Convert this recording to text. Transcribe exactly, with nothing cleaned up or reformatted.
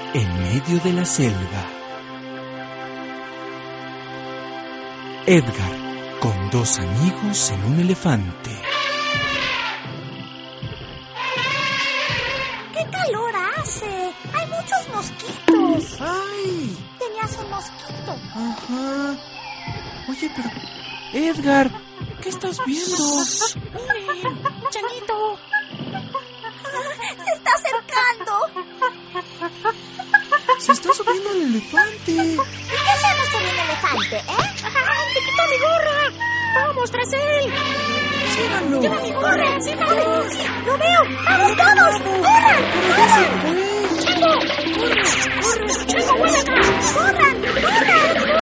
en medio de la selva. Edgar con dos amigos en un elefante. ¡Qué calor hace! ¡Hay muchos mosquitos! ¡Ay! Tenías un mosquito. Ajá. Oye, pero... Edgar, ¿qué estás viendo? ¡Miren! ¡Un changuito! ¡Se está acercando! Se está subiendo el elefante. ¿Y qué hacemos con un elefante, eh? ¡Ay, te quitó mi gorra! ¡Vamos tras él! ¡Síganlo! ¡Lleva mi gorra! ¡Síganlo! ¡Sí! ¡Lo veo! ¡Vamos todos! ¡Corran! ¡Corran! ¡Chango! ¡Corre! ¡Corre! ¡Chango, vuelve acá! ¡Corran! ¡Corran!